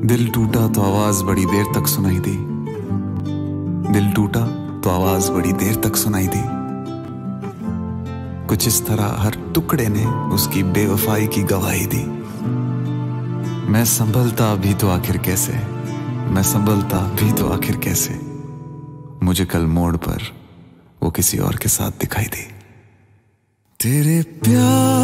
दिल टूटा तो आवाज बड़ी देर तक सुनाई दी। दिल टूटा तो आवाज बड़ी देर तक सुनाई दी। कुछ इस तरह हर टुकड़े ने उसकी बेवफाई की गवाही दी। मैं संभलता भी तो आखिर कैसे, मैं संभलता भी तो आखिर कैसे, मुझे कल मोड़ पर वो किसी और के साथ दिखाई दी। तेरे प्यार